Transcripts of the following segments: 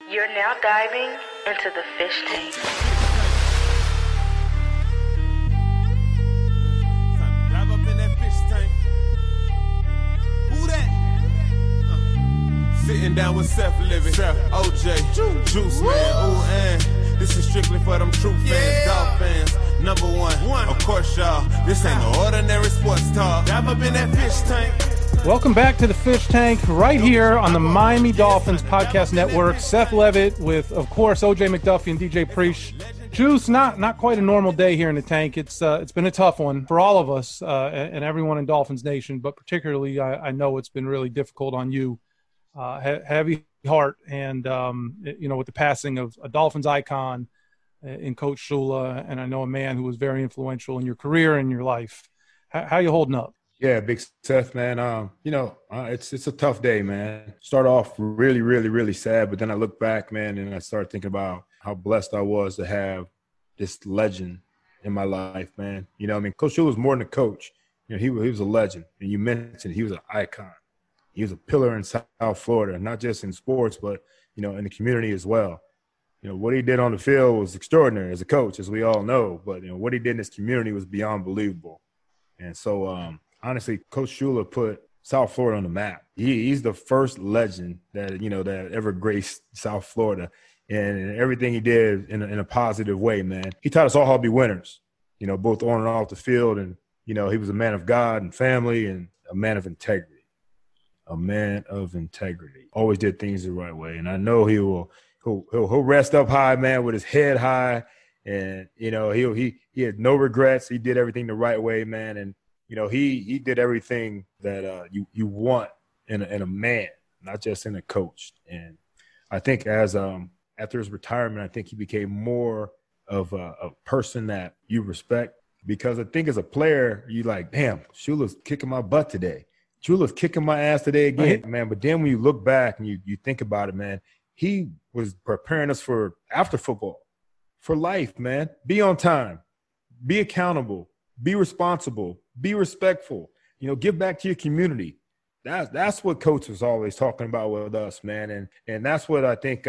You're now diving into the fish tank. Dive up in that fish tank. Who that? Sitting down with Seth Living, OJ, Juice Man, ooh, and this is strictly for them true fans, dog fans. Number one, of course, y'all. This ain't no ordinary sports talk. Dive up in that fish tank. Welcome back to the Fish Tank, right here on the Miami Dolphins Podcast Network. Seth Levitt with, of course, OJ McDuffie and DJ Preach. Juice, not quite a normal day here in the tank. It's been a tough one for all of us and everyone in Dolphins Nation, but particularly I know it's been really difficult on you. Heavy heart, and with the passing of a Dolphins icon in Coach Shula, and I know a man who was very influential in your career and your life. How you holding up? Yeah, Big Seth, man. It's a tough day, man. Start off really, really, really sad, but then I look back, man, and I started thinking about how blessed I was to have this legend in my life, man. Coach Shula was more than a coach. He was a legend, and you mentioned he was an icon. He was a pillar in South Florida, not just in sports, but, in the community as well. What he did on the field was extraordinary as a coach, as we all know. But, what he did in his community was beyond believable. And so, honestly, Coach Shula put South Florida on the map. He's the first legend that ever graced South Florida. And everything he did in a positive way, man. He taught us all how to be winners, both on and off the field. And, he was a man of God and family and a man of integrity. A man of integrity. Always did things the right way. And I know he'll rest up high, man, with his head high. And, he had no regrets. He did everything the right way, man. And, he did everything that you want in a man, not just in a coach. And I think after his retirement, I think he became more of a person that you respect. Because I think as a player, you like, damn, Shula's kicking my butt today. Shula's kicking my ass today again, man. But then when you look back and you think about it, man, he was preparing us for after football, for life, man. Be on time, be accountable, be responsible, be respectful. Give back to your community. That's what Coach was always talking about with us, man. And that's what I think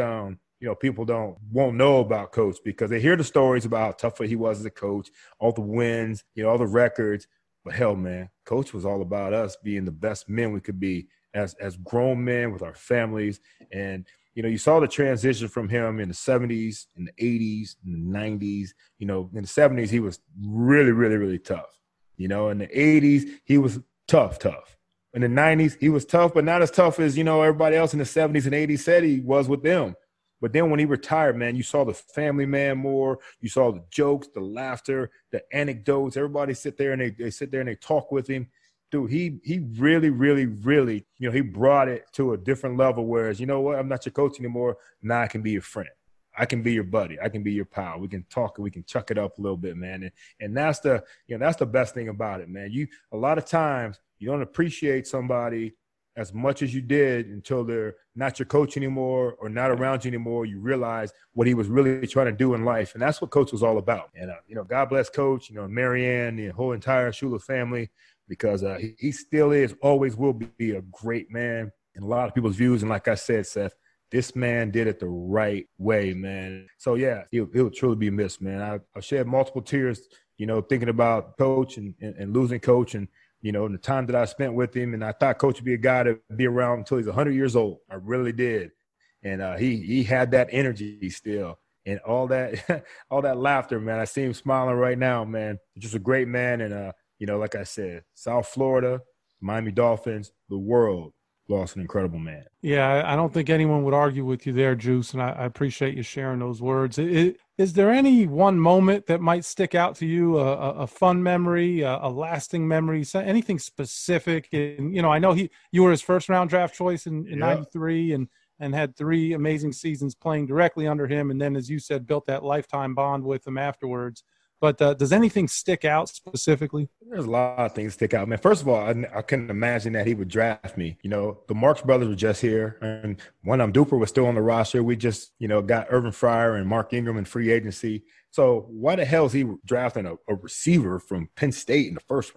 people won't know about Coach, because they hear the stories about how tough he was as a coach, all the wins, all the records. But hell, man, Coach was all about us being the best men we could be as grown men with our families. And, you saw the transition from him in the 70s, in the 80s, in the 90s. In the 70s, he was really, really, really tough. In the 80s, he was tough. In the 90s, he was tough, but not as tough as, everybody else in the 70s and 80s said he was with them. But then when he retired, man, you saw the family man more. You saw the jokes, the laughter, the anecdotes. Everybody sit there and they sit there and they talk with him. Dude, he really, really, really, he brought it to a different level. Whereas, you know what, I'm not your coach anymore. Now I can be your friend. I can be your buddy. I can be your pal. We can talk and we can chuck it up a little bit, man. And that's the, that's the best thing about it, man. A lot of times you don't appreciate somebody as much as you did until they're not your coach anymore or not around you anymore. You realize what he was really trying to do in life. And that's what Coach was all about. And, God bless Coach, Marianne, the whole entire Shula family, because he still is, always will be a great man in a lot of people's views. And like I said, Seth, this man did it the right way, man. So, yeah, he'll truly be missed, man. I shed multiple tears, thinking about Coach and losing Coach and, and the time that I spent with him. And I thought Coach would be a guy to be around until he's 100 years old. I really did. And he had that energy still. And all that all that laughter, man. I see him smiling right now, man. Just a great man. And, like I said, South Florida, Miami Dolphins, the world lost an incredible man. Yeah, I don't think anyone would argue with you there, Juice, and I appreciate you sharing those words. Is there any one moment that might stick out to you, a fun memory, a lasting memory, anything specific? And, I know you were his first-round draft choice in 93 and had 3 amazing seasons playing directly under him, and then, as you said, built that lifetime bond with him afterwards. But does anything stick out specifically? There's a lot of things stick out, man. First of all, I couldn't imagine that he would draft me. The Marks brothers were just here, and one of them, Duper, was still on the roster. We just, got Irvin Fryer and Mark Ingram in free agency. So why the hell is he drafting a receiver from Penn State in the first round?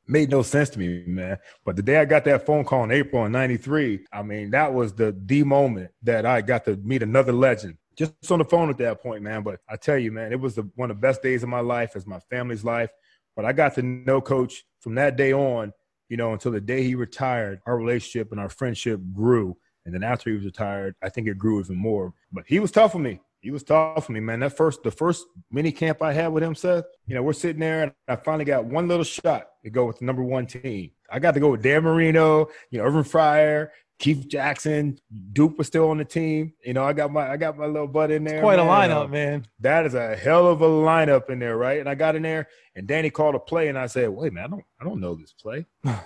made no sense to me, man. But the day I got that phone call in April of 93, I mean, that was the moment that I got to meet another legend. Just on the phone at that point, man. But I tell you, man, it was one of the best days of my life, as my family's life. But I got to know Coach from that day on, you know, until the day he retired. Our relationship and our friendship grew. And then after he was retired, I think it grew even more. But he was tough on me. He was tough on me, man. The first mini camp I had with him, Seth, you know, we're sitting there and I finally got one little shot to go with the number 1 team. I got to go with Dan Marino, you know, Irvin Fryer, Keith Jackson. Duke was still on the team. You know, I got my little butt in there. It's quite a lineup, man. That is a hell of a lineup in there, right? And I got in there and Danny called a play and I said, wait, man, I don't know this play.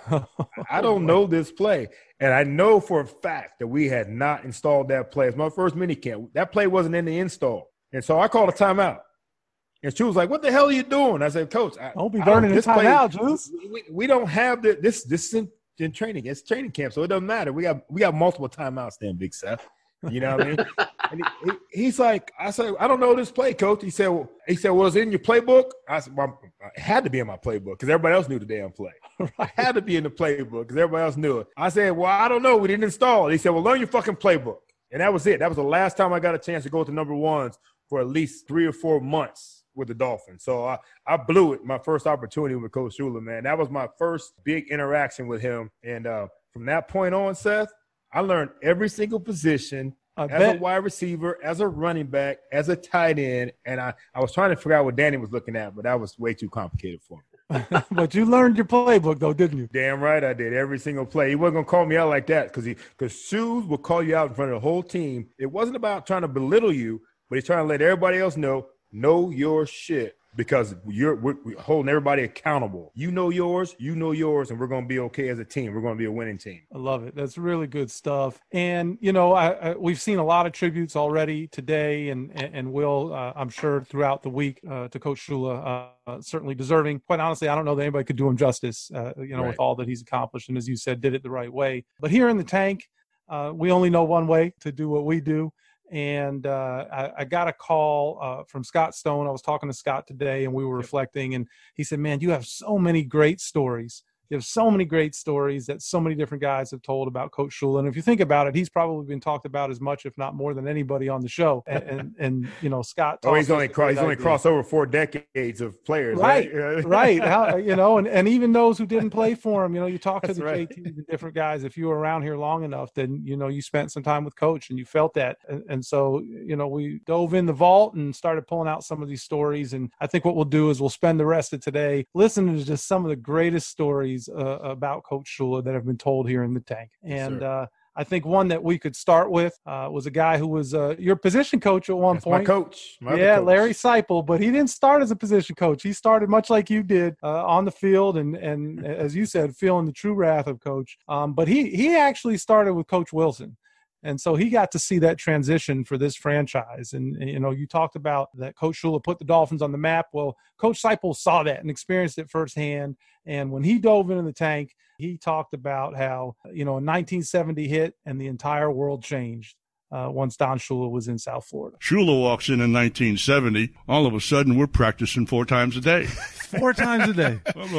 I don't know this play. And I know for a fact that we had not installed that play. It's my first mini camp. That play wasn't in the install. And so I called a timeout. And she was like, what the hell are you doing? I said, Coach, don't be burning this timeout, Juice. We don't have this in training. It's training camp, so it doesn't matter. We got multiple timeouts then, Big Seth. You know what I mean? And he's like, I said, I don't know this play, Coach. He said, well, it's in your playbook? I said, well, it had to be in my playbook because everybody else knew the damn play. It had to be in the playbook because everybody else knew it. I said, well, I don't know. We didn't install it. He said, well, learn your fucking playbook. And that was it. That was the last time I got a chance to go to number 1s for at least 3 or 4 months with the Dolphins. So I blew it, my first opportunity with Coach Shula, man. That was my first big interaction with him. And from that point on, Seth, I learned every single position as a wide receiver, as a running back, as a tight end. And I was trying to figure out what Danny was looking at, but that was way too complicated for me. But you learned your playbook, though, didn't you? Damn right I did. Every single play. He wasn't going to call me out like that because Shoes will call you out in front of the whole team. It wasn't about trying to belittle you, but he's trying to let everybody else know your shit. Because we're holding everybody accountable. You know yours, and we're going to be okay as a team. We're going to be a winning team. I love it. That's really good stuff. And, you know, we've seen a lot of tributes already today and will, I'm sure, throughout the week to Coach Shula, certainly deserving. Quite honestly, I don't know that anybody could do him justice, with all that he's accomplished. And as you said, did it the right way. But here in the tank, we only know one way to do what we do. And I got a call from Scott Stone. I was talking to Scott today, and we were reflecting, and he said, man, you have so many great stories. You have so many great stories that so many different guys have told about Coach Shula. And if you think about it, he's probably been talked about as much, if not more, than anybody on the show. And you know, Scott. He's only crossed over 4 decades of players. Right. How, you know, and even those who didn't play for him, you know, you talk to the JTs and different guys. If you were around here long enough, then, you know, you spent some time with Coach and you felt that. And so, you know, we dove in the vault and started pulling out some of these stories. And I think what we'll do is we'll spend the rest of today listening to just some of the greatest stories about Coach Shula that have been told here in the tank. And I think one that we could start with was a guy who was your position coach at one point. My coach. Larry Seipel, but he didn't start as a position coach. He started much like you did on the field and as you said, feeling the true wrath of Coach. But he actually started with Coach Wilson. And so he got to see that transition for this franchise. And, you know, you talked about that Coach Shula put the Dolphins on the map. Well, Coach Seipel saw that and experienced it firsthand. And when he dove into the tank, he talked about how, you know, a 1970 hit and the entire world changed once Don Shula was in South Florida. Shula walks in 1970. All of a sudden, we're practicing 4 times a day. 4 times a day.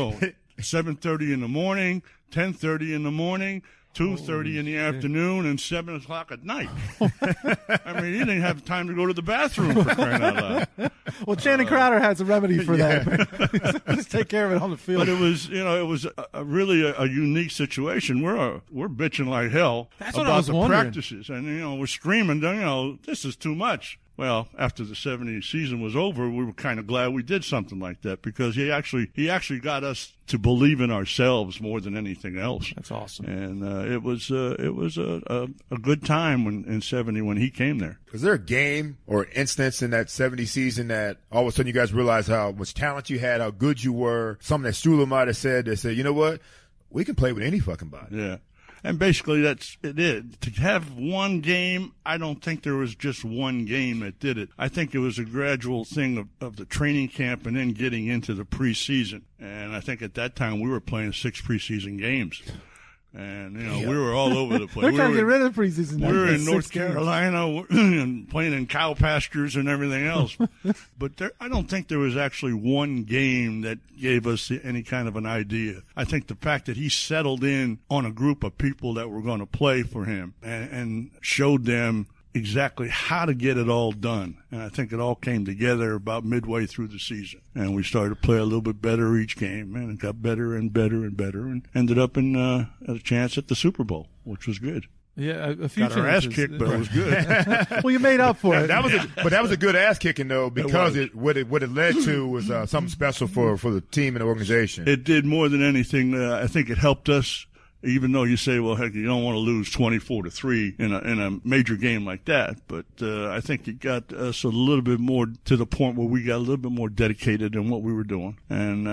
7:30 in the morning, 10:30 in the morning, 2:30 in the afternoon, and 7 o'clock at night. I mean, he didn't have time to go to the bathroom, for crying out loud. Well, Channing Crowder has a remedy for that. Just take care of it on the field. But it was really a unique situation. We're bitching like hell about the practices, and you know, we're screaming, you know, this is too much. Well, after the 70 season was over, we were kind of glad we did something like that because he actually got us to believe in ourselves more than anything else. That's awesome. And it was a good time in 70 when he came there. Was there a game or instance in that 70 season that all of a sudden you guys realized how much talent you had, how good you were, something that Shula might have said that said, you know what, we can play with any fucking body. Yeah. And basically, that's it. To have one game, I don't think there was just one game that did it. I think it was a gradual thing of the training camp and then getting into the preseason. And I think at that time we were playing 6 preseason games. And, we were all over the place. They're trying to get rid of the preseason. We were in North Carolina and playing in cow pastures and everything else. But I don't think there was actually one game that gave us any kind of an idea. I think the fact that he settled in on a group of people that were going to play for him and showed them exactly how to get it all done. And I think it all came together about midway through the season. And we started to play a little bit better each game, and it got better and better and better, and ended up in a chance at the Super Bowl, which was good. Yeah, a few got our ass kicked, but it was good. Well, you made up for it. That was a good ass kicking though, because what it led to was something special for the team and the organization. It did more than anything. I think it helped us. Even though you say, well, heck, you don't want to lose 24-3 in a major game like that, but I think it got us a little bit more to the point where we got a little bit more dedicated in what we were doing, and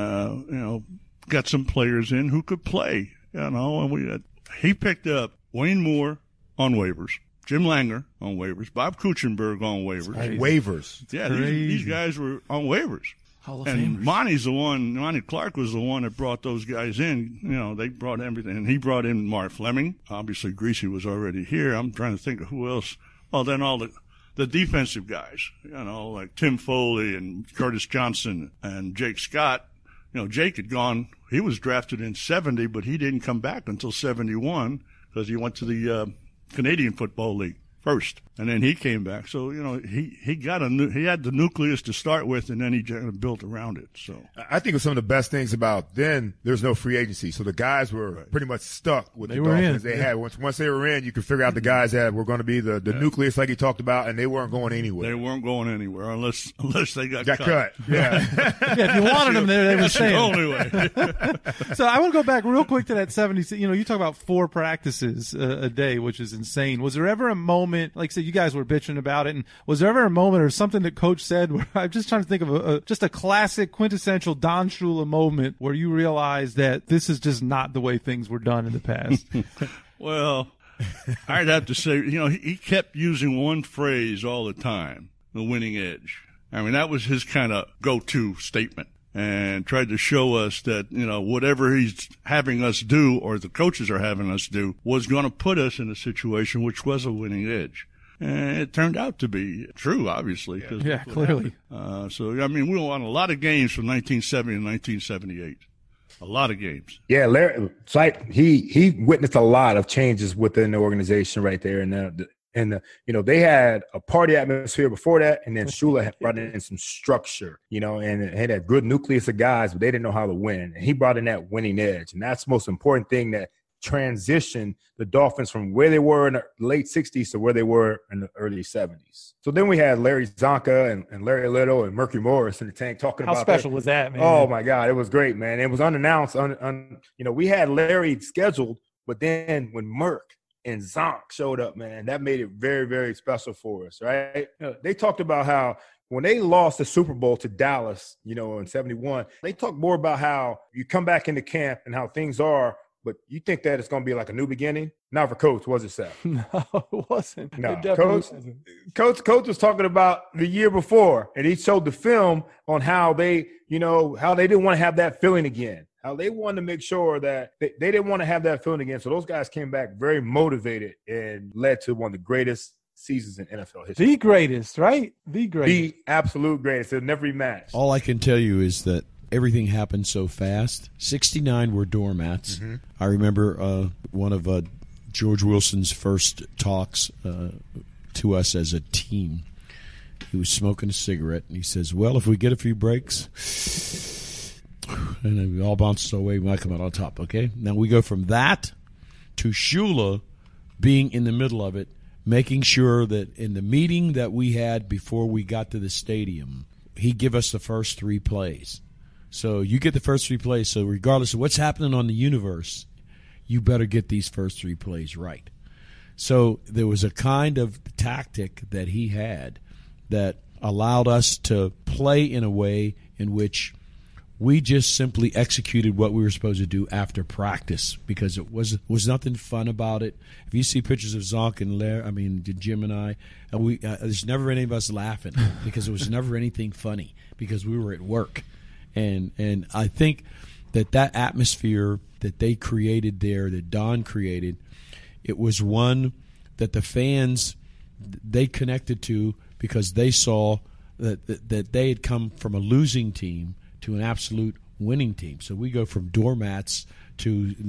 got some players in who could play. And he picked up Wayne Moore on waivers, Jim Langer on waivers, Bob Kuchenberg on waivers. Waivers. Yeah, these guys were on waivers. And Monty Clark was the one that brought those guys in. They brought everything. And he brought in Mark Fleming. Obviously, Greasy was already here. I'm trying to think of who else. Well, then all the defensive guys, like Tim Foley and Curtis Johnson and Jake Scott. Jake had gone. He was drafted in 70, but he didn't come back until 71 because he went to the Canadian Football League first, and then he came back. So he had the nucleus to start with, and then he built around it. So I think some of the best things about then there's no free agency, so the guys were pretty much stuck with the Dolphins they had. Once they were in, you could figure out the guys that were going to be the nucleus, like he talked about, and they weren't going anywhere. They weren't going anywhere unless they got cut. Yeah. If you wanted them there, they were staying. The only way. So I want to go back real quick to that 70. You talk about 4 practices a day, which is insane. Was there ever a moment, like I said, you guys were bitching about it, and was there ever a moment or something that Coach said where I'm just trying to think of just a classic quintessential Don Shula moment where you realized that this is just not the way things were done in the past? Well, I'd have to say, he kept using one phrase all the time, the winning edge. I mean, that was his kind of go-to statement, and tried to show us that, whatever he's having us do or the coaches are having us do was going to put us in a situation which was a winning edge. And it turned out to be true, obviously. Yeah, clearly. We won a lot of games from 1970 and 1978. A lot of games. Yeah, Larry, it's like he witnessed a lot of changes within the organization right there. And they had a party atmosphere before that, and then Shula had brought in some structure, and it had a good nucleus of guys, but they didn't know how to win. And he brought in that winning edge, and that's the most important thing that transitioned the Dolphins from where they were in the late 60s to where they were in the early 70s. So then we had Larry Zonka and Larry Little and Murphy Morris in the tank talking about how special was that, man? Oh, my God. It was great, man. It was unannounced. We had Larry scheduled, but then when Murk and Zonk showed up, man, that made it very, very special for us, right? They talked about how when they lost the Super Bowl to Dallas, in 71, they talked more about how you come back into camp and how things are, but you think that it's going to be like a new beginning? Not for Coach, was it, Seth? No, it wasn't. No, it definitely wasn't. Coach was talking about the year before, and he showed the film on how they didn't want to have that feeling again. How they wanted to make sure that they didn't want to have that feeling again. So those guys came back very motivated and led to one of the greatest seasons in NFL history. The greatest, right? The greatest. The absolute greatest. It'll never be matched. All I can tell you is that everything happened so fast. 69 were doormats. Mm-hmm. I remember one of George Wilson's first talks to us as a team. He was smoking a cigarette, and he says, well, if we get a few breaks, and then we all bounce away, we might come out on top, okay? Now we go from that to Shula being in the middle of it, making sure that in the meeting that we had before we got to the stadium, he give us the first 3 plays. So you get the first 3 plays. So regardless of what's happening on the universe, you better get these first 3 plays right. So there was a kind of tactic that he had that allowed us to play in a way in which we just simply executed what we were supposed to do after practice because it was nothing fun about it. If you see pictures of Zonk and Jim and I, there's never any of us laughing because there was never anything funny because we were at work. And I think that atmosphere that they created there, that Don created, it was one that the fans, they connected to because they saw that they had come from a losing team to an absolute winning team. So we go from doormats to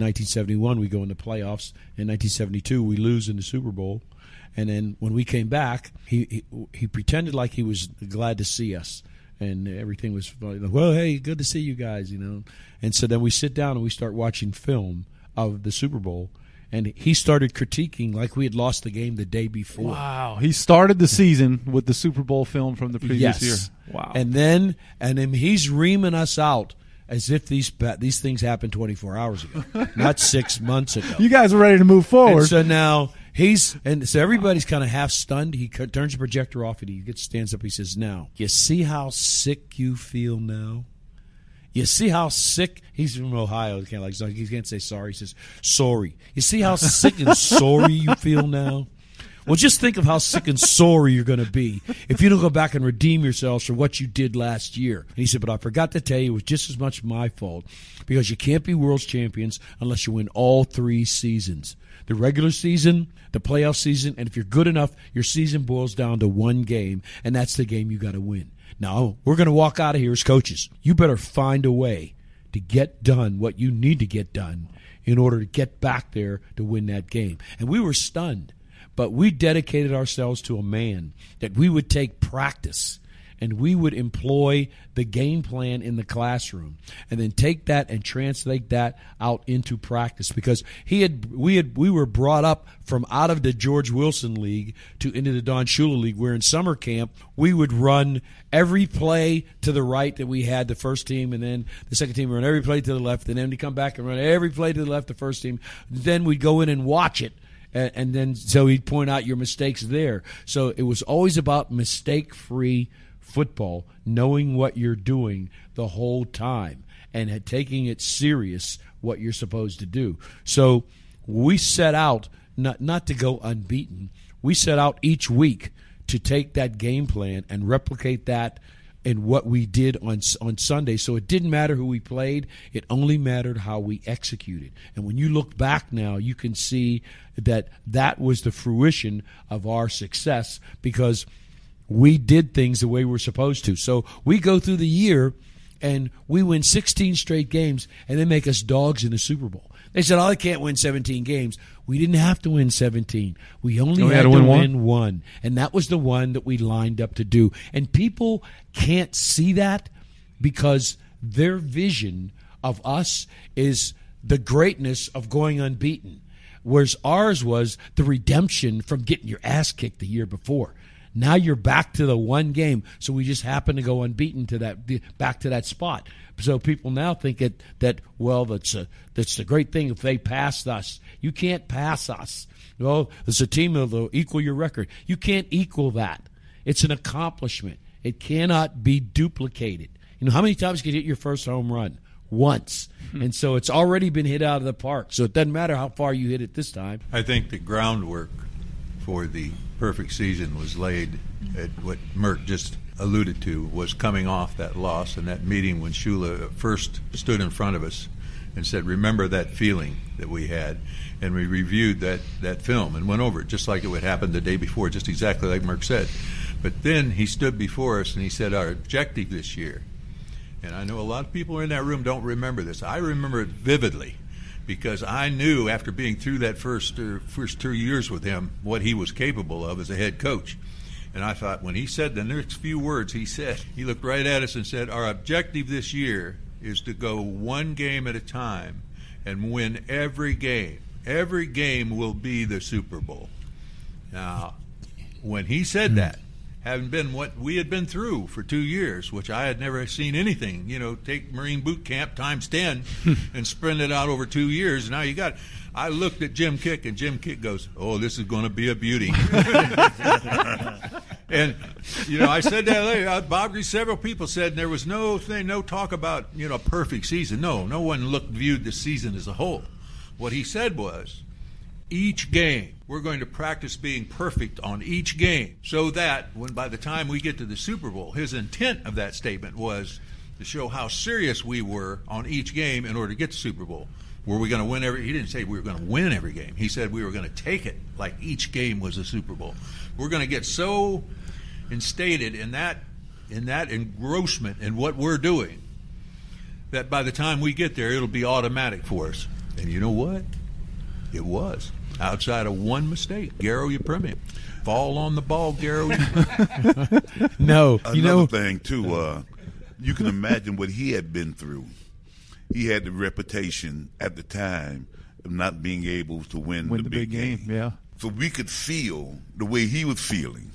1971, we go in the playoffs. In 1972, we lose in the Super Bowl. And then when we came back, he pretended like he was glad to see us. And everything was like, well, hey, good to see you guys, you know. And so then we sit down and we start watching film of the Super Bowl. And he started critiquing like we had lost the game the day before. Wow. He started the season with the Super Bowl film from the previous year. Wow. And then he's reaming us out as if these things happened 24 hours ago, not 6 months ago. You guys are ready to move forward. And so now so everybody's kind of half stunned. He turns the projector off and he stands up. He says, "Now, you see how sick you feel now? You see how sick?" He's from Ohio. He can't say sorry. He says, "Sorry." You see how sick and sorry you feel now? Well, just think of how sick and sorry you're going to be if you don't go back and redeem yourselves for what you did last year. And he said, "But I forgot to tell you, it was just as much my fault because you can't be world champions unless you win all 3 seasons. The regular season, the playoff season, and if you're good enough, your season boils down to 1 game, and that's the game you got to win. Now, we're going to walk out of here as coaches. You better find a way to get done what you need to get done in order to get back there to win that game." And we were stunned. But we dedicated ourselves to a man that we would take practice and we would employ the game plan in the classroom and then take that and translate that out into practice because we were brought up from out of the George Wilson League into the Don Shula League, where in summer camp we would run every play to the right that we had the first team, and then the second team would run every play to the left, and then we'd come back and run every play to the left the first team. Then we'd go in and watch it. And then so he'd point out your mistakes there. So it was always about mistake-free football, knowing what you're doing the whole time and taking it serious what you're supposed to do. So we set out not to go unbeaten. We set out each week to take that game plan and replicate that in what we did on Sunday. So it didn't matter who we played. It only mattered how we executed. And when you look back now, you can see that was the fruition of our success because we did things the way we're supposed to. So we go through the year and we win 16 straight games and they make us dogs in the Super Bowl. They said, "Oh, I can't win 17 games." We didn't have to win 17. We only had to win one. And that was the one that we lined up to do. And people can't see that because their vision of us is the greatness of going unbeaten, whereas ours was the redemption from getting your ass kicked the year before. Now you're back to the one game, so we just happen to go unbeaten back to that spot. So people now think that that's the great thing if they passed us. You can't pass us. Well, it's a team that'll equal your record. You can't equal that. It's an accomplishment. It cannot be duplicated. You know, how many times can you hit your first home run? Once. And so it's already been hit out of the park. So it doesn't matter how far you hit it this time. I think the groundwork for the perfect season was laid at what Mert just alluded to, was coming off that loss and that meeting when Shula first stood in front of us and said, "Remember that feeling that we had?" And we reviewed that film and went over it just like it would happen the day before, just exactly like Mert said. But then he stood before us and he said, "Our objective this year," and I know a lot of people in that room don't remember this. I remember it vividly because I knew after being through that first 2 years with him what he was capable of as a head coach. And I thought when he said the next few words he said, he looked right at us and said, "Our objective this year is to go one game at a time and win every game. Every game will be the Super Bowl." Now, when he said that, having been what we had been through for 2 years, which I had never seen anything, take Marine Boot Camp times 10 and spread it out over 2 years. Now I looked at Jim Kick, and Jim Kick goes, "Oh, this is going to be a beauty." And, I said that later. Bob Grease, several people said there was no talk about, a perfect season. No one viewed the season as a whole. What he said was, each game, we're going to practice being perfect on each game so that by the time we get to the Super Bowl, his intent of that statement was to show how serious we were on each game in order to get the Super Bowl. Were we going to win he didn't say we were going to win every game. He said we were going to take it like each game was a Super Bowl. We're going to get so instated in that engrossment in what we're doing that by the time we get there, it'll be automatic for us. And you know what? It was. Outside of one mistake. Garo Yepremian. Fall on the ball, Garo Yepremian. No. Another thing, too, you can imagine what he had been through. He had the reputation at the time of not being able to win the big game. Yeah. So we could feel the way he was feeling.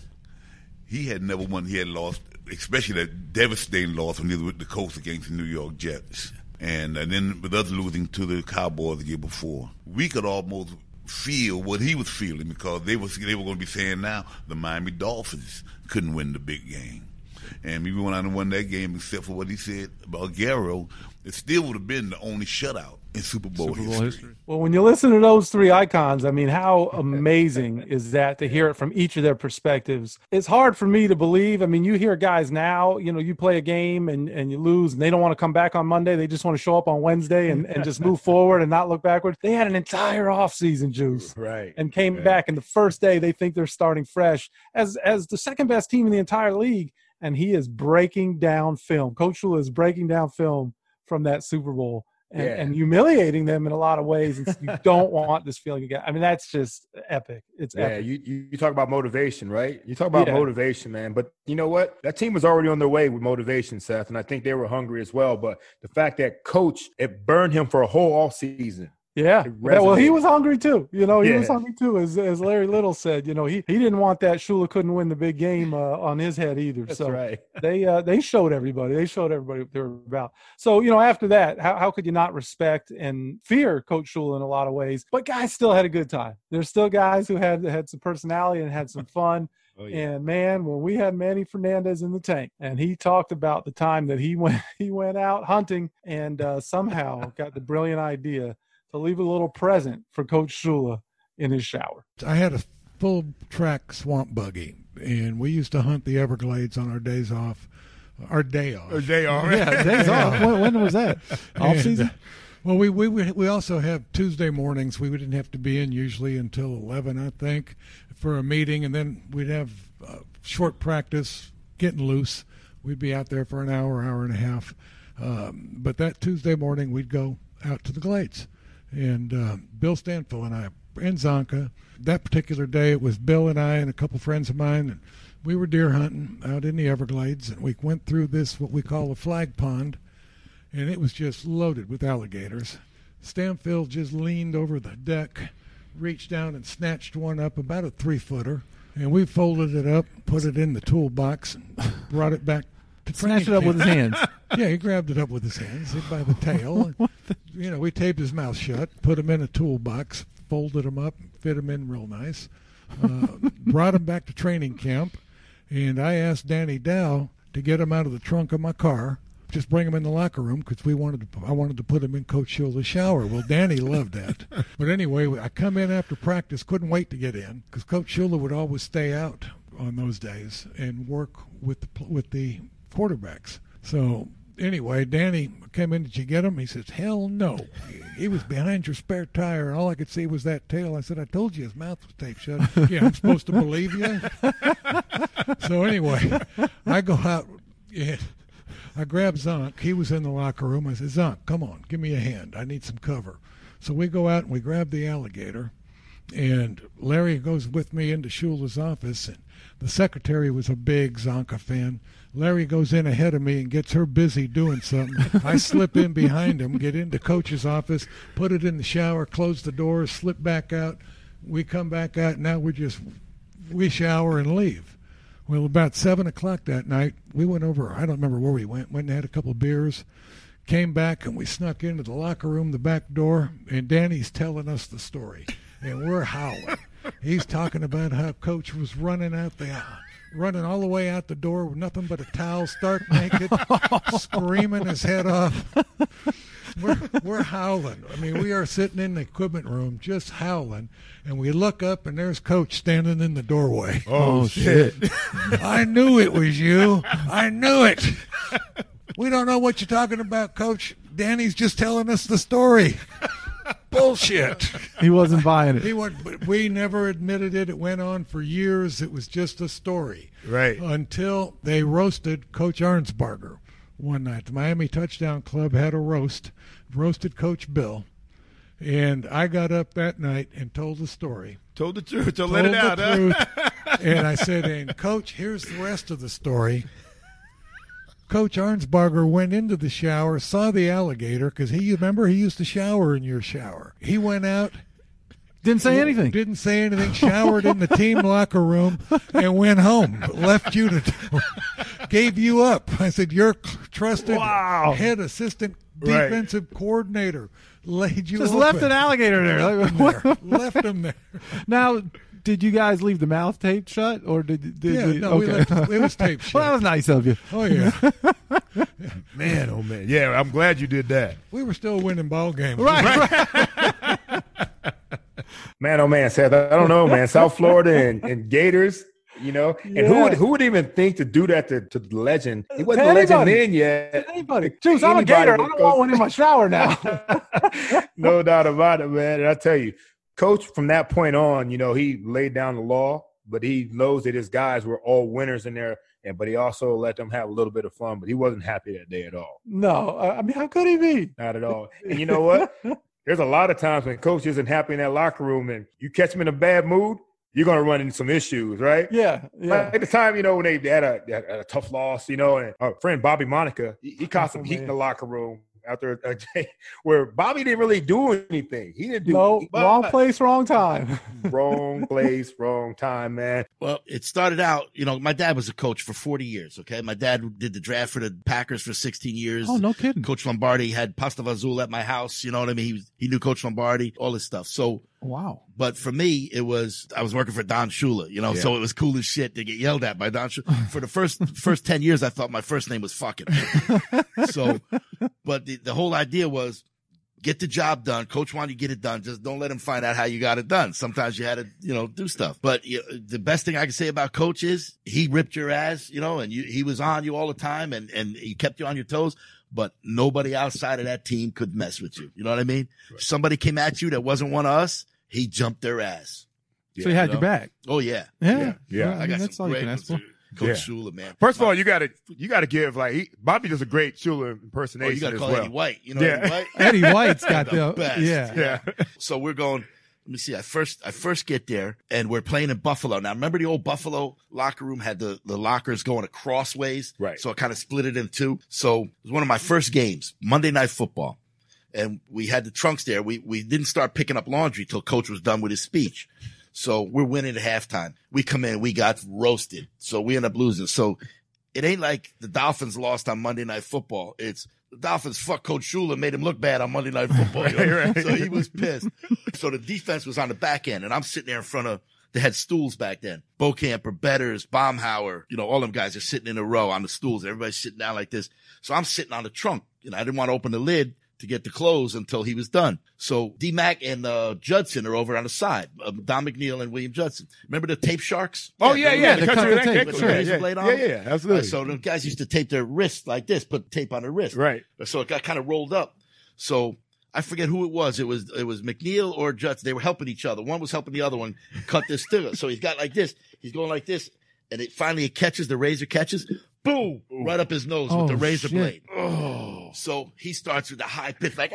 He had never won. He had lost, especially that devastating loss when he was with the Colts against the New York Jets. And then with us losing to the Cowboys the year before. We could almost feel what he was feeling because they were going to be saying now the Miami Dolphins couldn't win the big game. And we went out and won that game except for what he said about Garo. It still would have been the only shutout in Super Bowl history. Well, when you listen to those three icons, I mean, how amazing is that to hear it from each of their perspectives? It's hard for me to believe. I mean, you hear guys now, you play a game and you lose and they don't want to come back on Monday. They just want to show up on Wednesday and just move forward and not look backwards. They had an entire offseason, Juice. Right. And came back, and the first day they think they're starting fresh as the second best team in the entire league. And he is breaking down film. Coach Shula is breaking down film from that Super Bowl and humiliating them in a lot of ways. And you don't want this feeling again. I mean, that's just epic. It's epic. You talk about motivation, right? You talk about motivation, man. But you know what? That team was already on their way with motivation, Seth, and I think they were hungry as well. But the fact that Coach, it burned him for a whole offseason. Yeah. Well, he was hungry too. He was hungry too, as Larry Little said. He didn't want that Shula couldn't win the big game on his head either. That's so right. They showed everybody. They showed everybody what they were about. So after that, how could you not respect and fear Coach Shula in a lot of ways? But guys still had a good time. There's still guys who had some personality and had some fun. Oh, yeah. And man, when we had Manny Fernandez in the tank, and he talked about the time that he went out hunting and somehow got the brilliant idea to leave a little present for Coach Shula in his shower. I had a full track swamp buggy, and we used to hunt the Everglades on our days off. Our day off. Yeah, days off. When was that? Off season? Well, we also have Tuesday mornings. We didn't have to be in usually until 11, I think, for a meeting, and then we'd have short practice, getting loose. We'd be out there for an hour and a half. But that Tuesday morning, we'd go out to the Glades. And Bill Stanfill and I and Zonka, that particular day it was Bill and I and a couple friends of mine, and we were deer hunting out in the Everglades, and we went through this what we call a flag pond, and it was just loaded with alligators. Stanfill just leaned over the deck, reached down and snatched one up, about a 3-footer, and we folded it up, put it in the toolbox, and brought it back. Snatched it up with his hands. Yeah, he grabbed it up with his hands by the tail. We taped his mouth shut, put him in a toolbox, folded him up, fit him in real nice, brought him back to training camp, and I asked Danny Dow to get him out of the trunk of my car, just bring him in the locker room because I wanted to put him in Coach Shula's shower. Well, Danny loved that. But anyway, I come in after practice, couldn't wait to get in because Coach Shula would always stay out on those days and work with the quarterbacks. So anyway, Danny came in. Did you get him? He says, hell no. He was behind your spare tire, and all I could see was that tail. I said, I told you his mouth was taped shut. Yeah, I'm supposed to believe you? So anyway, I go out. Yeah, I grab Zonk. He was in the locker room. I said, Zonk, come on, give me a hand. I need some cover. So we go out and we grab the alligator, and Larry goes with me into Shula's office, and the secretary was a big Zonka fan. Larry goes in ahead of me and gets her busy doing something. I slip in behind him, get into Coach's office, put it in the shower, close the door, slip back out. We come back out. Now we shower and leave. Well, about 7 o'clock that night, we went over. I don't remember where we went. Went and had a couple of beers. Came back, and we snuck into the locker room, the back door, and Danny's telling us the story. And we're howling. He's talking about how Coach was running all the way out the door with nothing but a towel, stark naked, screaming his head off. We're howling. I mean, we are sitting in the equipment room just howling, and we look up, and there's Coach standing in the doorway. Oh shit. I knew it was you. I knew it. We don't know what you're talking about, Coach. Danny's just telling us the story. Bullshit. He wasn't buying it. But we never admitted it. It went on for years. It was just a story. Right. Until they roasted Coach Arnsparger one night. The Miami Touchdown Club had a roasted Coach Bill. And I got up that night and told the story. Told the truth. Don't let it out. And I said, and Coach, here's the rest of the story. Coach Arnsparger went into the shower, saw the alligator, because he used to shower in your shower. He went out. Didn't say anything. Didn't say anything. Showered in the team locker room and went home. Left you to, gave you up. I said, your trusted head assistant defensive coordinator laid you just open. left an alligator there. Left him there. Now, did you guys leave the mouth taped shut, or did yeah, you? No, okay. it was taped shut. Well, that was nice of you. Oh, yeah. Man, oh, man. Yeah, I'm glad you did that. We were still winning ball games. Right. Man, oh, man, Seth, I don't know, man. South Florida and Gators, you know. And who would even think to do that to the legend? He wasn't the legend then yet. Anybody. Juice, I'm a Gator. I don't want one in my shower now. No doubt about it, man. And I tell you, Coach, from that point on, you know, he laid down the law, but he knows that his guys were all winners in there, but he also let them have a little bit of fun, but he wasn't happy that day at all. No. I mean, how could he be? Not at all. And you know what? There's a lot of times when Coach isn't happy in that locker room and you catch him in a bad mood, you're going to run into some issues, right? Yeah. Like at the time, you know, when they had a tough loss, you know, and our friend Bobby Monica, he caught some heat in the locker room after a day where Bobby didn't really do anything. He didn't do wrong place, wrong time. Wrong place, wrong time, man. Well, it started out, you know, my dad was a coach for 40 years, okay? My dad did the draft for the Packers for 16 years. Oh, no kidding. Coach Lombardi had Pasta Azul at my house, you know what I mean? He knew Coach Lombardi, all this stuff. So, wow. But for me, I was working for Don Shula, you know, so it was cool as shit to get yelled at by Don Shula. For the first 10 years, I thought my first name was fucking. So, but the whole idea was get the job done. Coach wanted you to get it done. Just don't let him find out how you got it done. Sometimes you had to, you know, do stuff. But the best thing I can say about Coach is he ripped your ass, you know, and he was on you all the time and he kept you on your toes. But nobody outside of that team could mess with you. You know what I mean? Right. Somebody came at you that wasn't one of us, he jumped their ass. So he had your back. Oh yeah. Yeah. I got that's some all you great can ask for. Coach Shula, man. First of all, you gotta give Bobby does a great Shula impersonation. You gotta call Eddie White. You know Eddie White? Eddie White's got the best. Yeah. So we're going. Let me see. I first get there and we're playing in Buffalo. Now remember the old Buffalo locker room had the lockers going across ways. Right. So it kind of split it in two. So it was one of my first games, Monday Night Football. And we had the trunks there. We didn't start picking up laundry till Coach was done with his speech. So we're winning at halftime. We come in, we got roasted. So we end up losing. So it ain't like the Dolphins lost on Monday Night Football. It's the Dolphins fuck Coach Shula, made him look bad on Monday Night Football. Right. So he was pissed. So the defense was on the back end and I'm sitting there in front of, they had stools back then. Bocamper, Betters, Baumhauer, you know, all them guys are sitting in a row on the stools. Everybody's sitting down like this. So I'm sitting on the trunk. You know, I didn't want to open the lid to get the clothes until he was done. So D-Mac and Judson are over on the side. Don McNeil and William Judson. Remember the tape sharks? Oh, yeah. They cut the tape. With the razor blade on? Yeah, absolutely. So the guys used to tape their wrists like this, put tape on their wrist. Right. So it got kind of rolled up. So I forget who it was. It was McNeil or Judson. They were helping each other. One was helping the other one cut this sticker. So he's got like this. He's going like this. And it catches, the razor catches. Boom! Right up his nose with the razor blade. Oh! So he starts with a high pitch, like,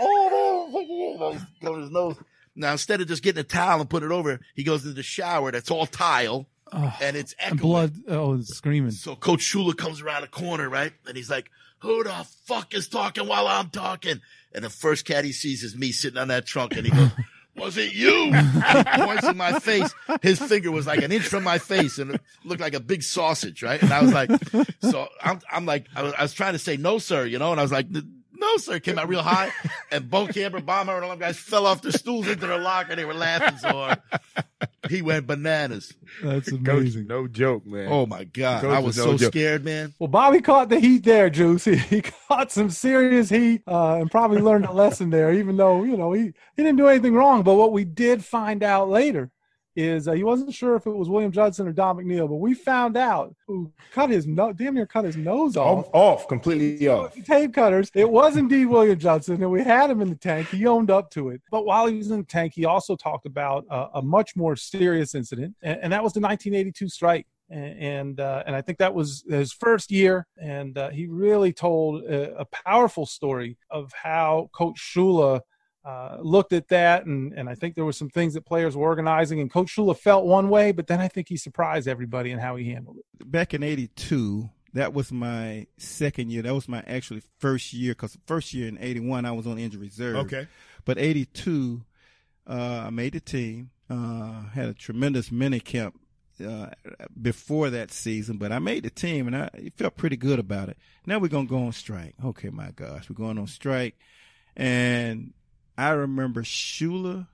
going his nose. Now, instead of just getting a towel and put it over, he goes into the shower that's all tile, and it's echoing. And blood, it's screaming. So Coach Shula comes around the corner, right? And he's like, who the fuck is talking while I'm talking? And the first cat he sees is me sitting on that trunk, and he goes, was it you? And he points in my face. His finger was like an inch from my face and it looked like a big sausage, right? And I was like, so I'm like, I was trying to say no, sir, you know, and I was like, no, sir, came out real high. And Bocamper, Bomber, and all them guys fell off their stools into their locker. They were laughing so hard. He went bananas. That's amazing. Coach, no joke, man. Oh my God. Coach I was so scared, man. Well, Bobby caught the heat there, Juice. He caught some serious heat and probably learned a lesson there, even though, you know, he didn't do anything wrong. But what we did find out later is he wasn't sure if it was William Judson or Don McNeil, but we found out who damn near cut his nose off. Completely off. Tape cutters. It was indeed William Judson, and we had him in the tank. He owned up to it. But while he was in the tank, he also talked about a much more serious incident, and that was the 1982 strike. And I think that was his first year, and he really told a powerful story of how Coach Shula looked at that, and I think there were some things that players were organizing, and Coach Shula felt one way, but then I think he surprised everybody in how he handled it. Back in 82, that was my second year. That was my actually first year, because the first year in 81, I was on injury reserve. Okay. But 82, I made the team, had a tremendous mini camp before that season, but I made the team, and I felt pretty good about it. Now we're going to go on strike. Okay, my gosh, we're going on strike, and I remember Shula,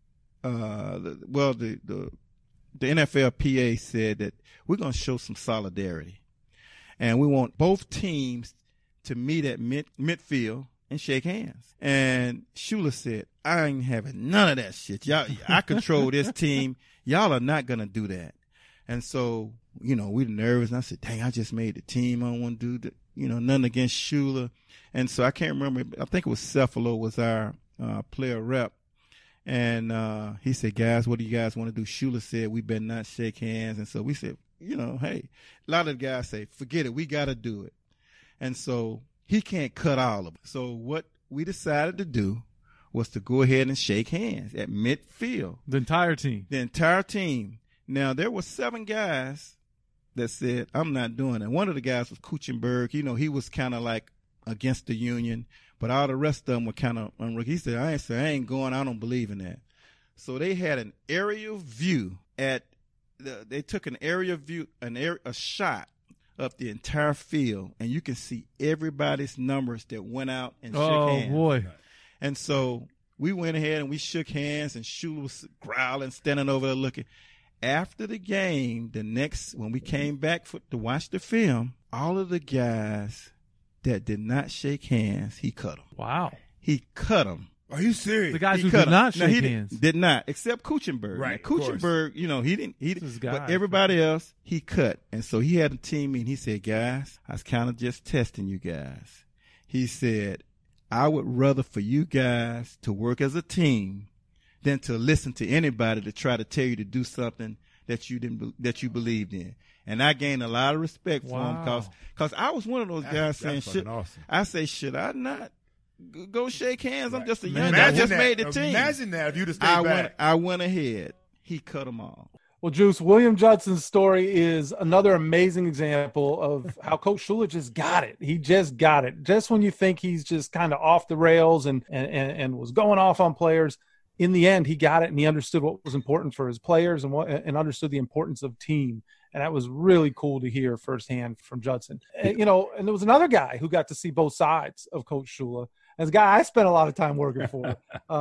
the NFLPA said that we're going to show some solidarity, and we want both teams to meet at midfield and shake hands. And Shula said, I ain't having none of that shit. Y'all, I control this team. Y'all are not going to do that. And so, we were nervous, and I said, dang, I just made the team. I don't want to do that, nothing against Shula. And so I can't remember. I think it was Cephalo was our player rep, and he said, guys, what do you guys want to do? Shula said we better not shake hands. And so we said, hey, a lot of the guys say, forget it, we got to do it. And so he can't cut all of it. So what we decided to do was to go ahead and shake hands at midfield. The entire team. Now, there were 7 guys that said, I'm not doing it. One of the guys was Kuchenberg. He was kind of like against the union, but all the rest of them were kind of unruly. He said, I ain't going. I don't believe in that. So they had an aerial view they took an aerial view, a shot of the entire field, and you can see everybody's numbers that went out and shook hands. Oh, boy. And so we went ahead and we shook hands, and Shula was growling, standing over there looking. After the game, when we came back to watch the film, all of the guys that did not shake hands, he cut them. Wow. He cut them. Are you serious? The guys who did not shake hands. Did not, except Kuchenberg. Right. Now, Kuchenberg, he didn't, but everybody else, he cut. And so he had a team meeting. He said, guys, I was kind of just testing you guys. He said, I would rather for you guys to work as a team than to listen to anybody to try to tell you to do something that you believed in. And I gained a lot of respect for him because I was one of those guys saying, awesome. I say, should I not go shake hands? Right. I'm just a young guy. I just made the team. Imagine that if you'd have stayed back. I went ahead. He cut them all. Well, Juice, William Judson's story is another amazing example of how Coach Shula just got it. He just got it. Just when you think he's just kind of off the rails and was going off on players, in the end, he got it, and he understood what was important for his players and understood the importance of team. And that was really cool to hear firsthand from Judson. And there was another guy who got to see both sides of Coach Shula. As a guy I spent a lot of time working for,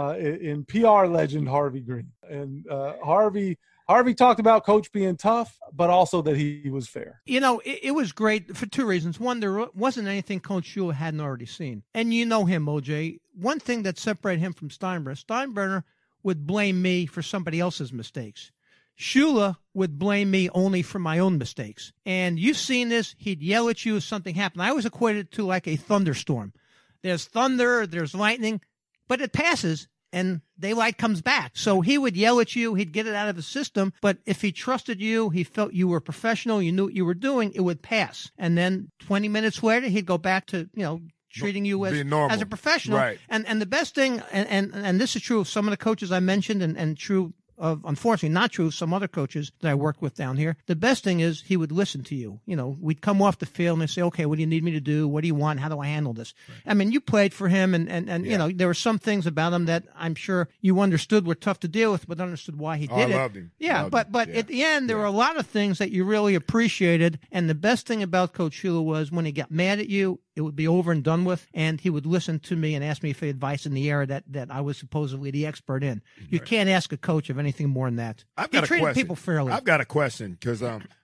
in PR legend Harvey Green. And Harvey talked about Coach being tough, but also that he was fair. It was great for 2 reasons. One, there wasn't anything Coach Shula hadn't already seen. And you know him, OJ. One thing that separated him from Steinbrenner would blame me for somebody else's mistakes. Shula would blame me only for my own mistakes. And you've seen this. He'd yell at you if something happened. I always equated it to like a thunderstorm. There's thunder, there's lightning, but it passes and daylight comes back. So he would yell at you. He'd get it out of his system. But if he trusted you, he felt you were professional, you knew what you were doing, it would pass. And then 20 minutes later, he'd go back to, treating you as a professional. Right. And the best thing, and this is true of some of the coaches I mentioned and true of, unfortunately, not true of some other coaches that I worked with down here. The best thing is he would listen to you. We'd come off the field and they'd say, okay, what do you need me to do? What do you want? How do I handle this? Right. I mean, you played for him and there were some things about him that I'm sure you understood were tough to deal with, but understood why he did it. I loved him. Yeah, but at the end, there were a lot of things that you really appreciated. And the best thing about Coach Shula was when he got mad at you, it would be over and done with, and he would listen to me and ask me for advice in the area that I was supposedly the expert in. You can't ask a coach of anything more than that. I've got he treated people fairly. I've got a question because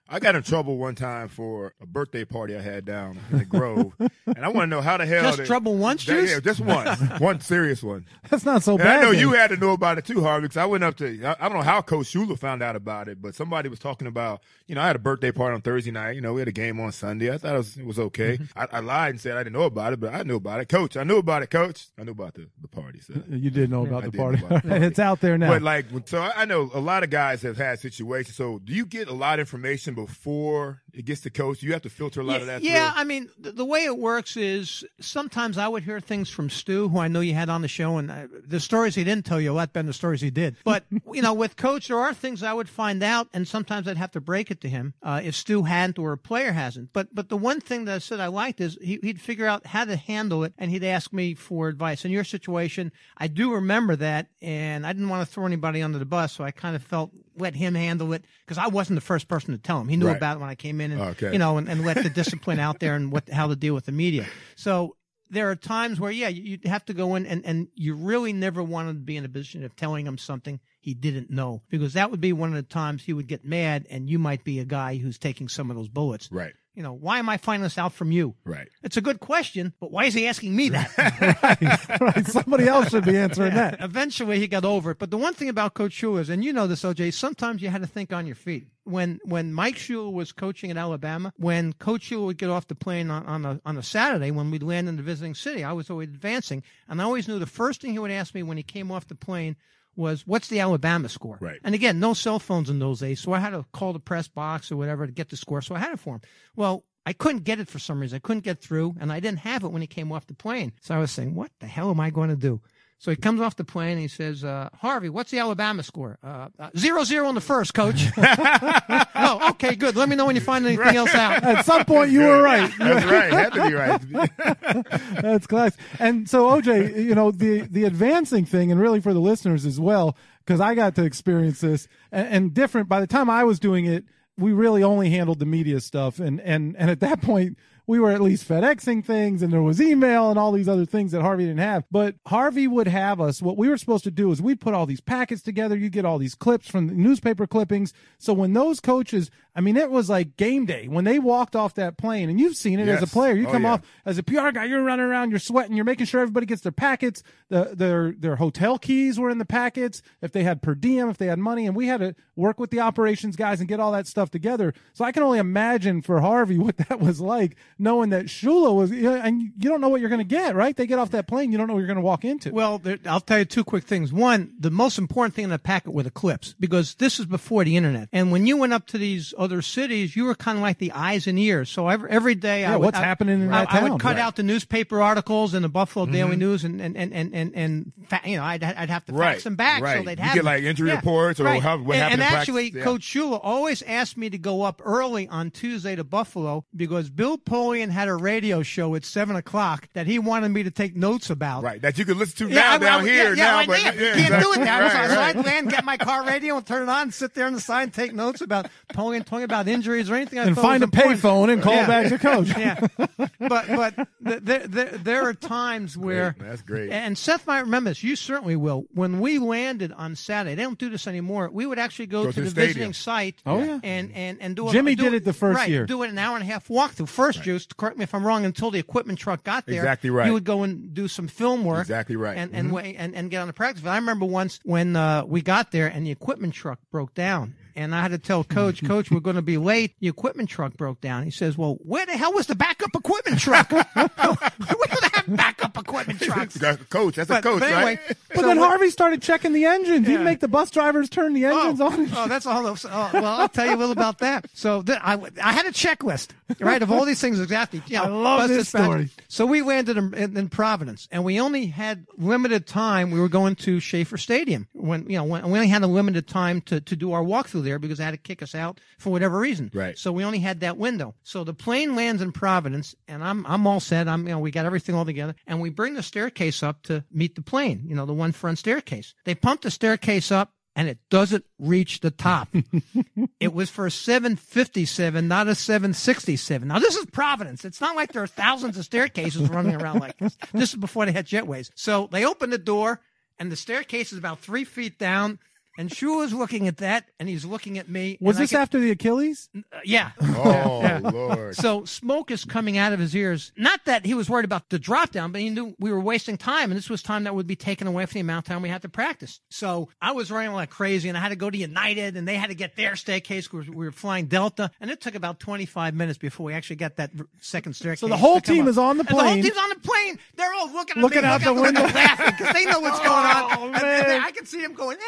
I got in trouble one time for a birthday party I had down in the Grove, and I want to know how the hell trouble once, Juice? Yeah, just one serious one. That's not so And bad. I know then. you had to know about it too, Harvey, because I went up to, I don't know how Coach Shula found out about it, but somebody was talking about, I had a birthday party on Thursday night. We had a game on Sunday. I thought it was okay. I lied and said I didn't know about it, but I knew about it. Coach, I knew about it, Coach. I knew about the party. So. You did know about I the did party. know about the party. It's out there now. But so I know a lot of guys have had situations. So do you get a lot of information before it gets to Coach? You have to filter a lot of that through? Yeah, I mean, the way it works is sometimes I would hear things from Stu, who I know you had on the show, and the stories he didn't tell you a lot better than the stories he did. But, with Coach, there are things I would find out, and sometimes I'd have to break it to him if Stu hadn't or a player hasn't. But the one thing that I said I liked is he'd figure out how to handle it, and he'd ask me for advice. In your situation, I do remember that, and I didn't want to throw anybody under the bus, so I kind of felt let him handle it because I wasn't the first person to tell him. He knew about it when I came in, and and let the discipline out there and how to deal with the media. So there are times where, you have to go in and you really never want to be in a position of telling him something he didn't know, because that would be one of the times he would get mad and you might be a guy who's taking some of those bullets. Right. Why am I finding this out from you? Right. It's a good question, but why is he asking me that? right. Somebody else should be answering that. Eventually he got over it. But the one thing about Coach Shula is, and you know this, OJ, sometimes you had to think on your feet. When Mike Shula was coaching at Alabama, when Coach Shula would get off the plane on a Saturday when we'd land in the visiting city, I was always advancing. And I always knew the first thing he would ask me when he came off the plane was, what's the Alabama score? Right. And again, no cell phones in those days, so I had to call the press box or whatever to get the score, so I had it for him. Well, I couldn't get it for some reason. I couldn't get through, and I didn't have it when he came off the plane. So I was saying, what the hell am I going to do? So he comes off the plane and he says, Harvey, what's the Alabama score? 0-0 in the first, Coach. Oh, okay, good. Let me know when you find anything else out. At some point, you were right. That's right. Had to be right. That's class. And so, OJ, the advancing thing, and really for the listeners as well, because I got to experience this, and different. By the time I was doing it, we really only handled the media stuff, and at that point, we were at least FedExing things, and there was email and all these other things that Harvey didn't have. But Harvey would have us, what we were supposed to do is we'd put all these packets together. You get all these clips from the newspaper clippings. So when those coaches, it was like game day. When they walked off that plane, and you've seen it as a player, you come off as a PR guy, you're running around, you're sweating, you're making sure everybody gets their packets. Their hotel keys were in the packets, if they had per diem, if they had money, and we had to work with the operations guys and get all that stuff together. So I can only imagine for Harvey what that was like, knowing that Shula was, and you don't know what you're going to get, right? They get off that plane, you don't know what you're going to walk into. Well, I'll tell you two quick things. One, the most important thing in the packet were the clips, because this is before the internet. And when you went up to these other cities, you were kind of like the eyes and ears. So every day, what's happening in that town? I would cut out the newspaper articles and the Buffalo Daily News, and I'd have to fax them back so they'd have you get like injury reports or what happened. And actually, Coach Shula always asked me to go up early on Tuesday to Buffalo because Bill Polian had a radio show at 7:00 that he wanted me to take notes about. Right, that you could listen to down here now. But you can't do it now. So I'd land, get my car radio and turn it on and sit there on the side and take notes about Polian talking about injuries or anything. And find a payphone and call back to Coach. But there are times where that's great. And Seth might remember this. You certainly will. When we landed on Saturday, they don't do this anymore. We would actually go to the visiting site. Oh yeah, and do Jimmy did it the first year. Do it an hour and a half walkthrough. First, Juice, correct me if I'm wrong, until the equipment truck got there. Exactly right. You would go and do some film work. Exactly right. And get on the practice field. I remember once when we got there and the equipment truck broke down. And I had to tell Coach, we're going to be late. The equipment truck broke down. He says, well, where the hell was the backup equipment truck? We don't have backup equipment trucks. Coach, that's a coach, anyway, right? But then Harvey started checking the engines. He'd make the bus drivers turn the engines on. Oh, that's all. Well, I'll tell you a little about that. So I had a checklist, right, of all these things exactly. I love this story. So we landed in Providence, and we only had limited time. We were going to Schaefer Stadium when we only had a limited time to do our walkthrough there because they had to kick us out for whatever reason. Right. So we only had that window. So the plane lands in Providence, and I'm all set. We got everything all together, and we bring the staircase up to meet the plane. The one front staircase. They pump the staircase up, and it doesn't reach the top. It was for a 757, not a 767. Now, this is Providence. It's not like there are thousands of staircases running around like this. This is before they had jetways. So they open the door, and the staircase is about 3 feet down. And Shula's looking at that, and he's looking at me. Was this after the Achilles? Yeah. Oh, Lord. So smoke is coming out of his ears. Not that he was worried about the drop down, but he knew we were wasting time, and this was time that would be taken away from the amount of time we had to practice. So I was running like crazy, and I had to go to United, and they had to get their staircase because we were flying Delta, and it took about 25 minutes before we actually got that second staircase. So the whole team is on the plane. And the whole team's on the plane. They're all looking at me, out the window, laughing because they know what's going on. Oh, And I can see them going,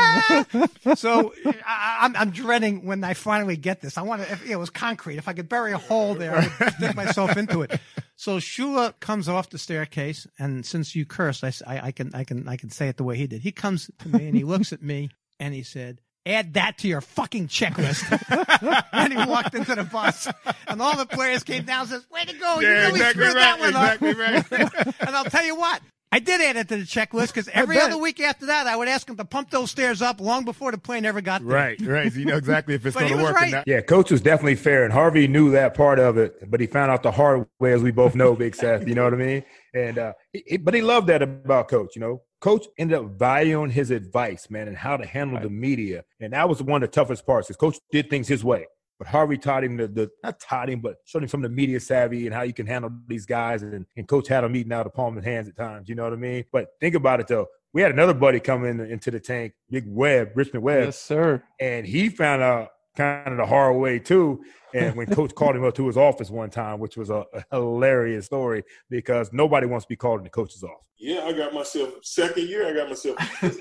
So I'm dreading when I finally get this. I want to, if it was concrete. If I could bury a hole there, I would stick myself into it. So Shula comes off the staircase, and since you cursed, I can say it the way he did. He comes to me and he looks at me and he said, "Add that to your fucking checklist." And he walked into the bus, and all the players came down and says, "Way to go! You really screwed that one up." Right. And I'll tell you what. I did add it to the checklist because every other week after that, I would ask him to pump those stairs up long before the plane ever got there. Right. So you know exactly if it's going to work or not. Yeah, Coach was definitely fair, and Harvey knew that part of it, but he found out the hard way, as we both know, Big Seth. You know what I mean? And but he loved that about Coach. You know, Coach ended up valuing his advice, man, and how to handle the media, and that was one of the toughest parts. Because Coach did things his way. But Harvey taught him not taught him, but showed him some of the media savvy and how you can handle these guys. And Coach had him eating out of the palm of his hands at times. You know what I mean? But think about it, though. We had another buddy come into the tank, Big Webb, Richmond Webb. Yes, sir. And he found out kind of the hard way, too. And when Coach called him up to his office one time, which was a hilarious story because nobody wants to be called in the coach's office. Yeah, I got myself – second year, I got myself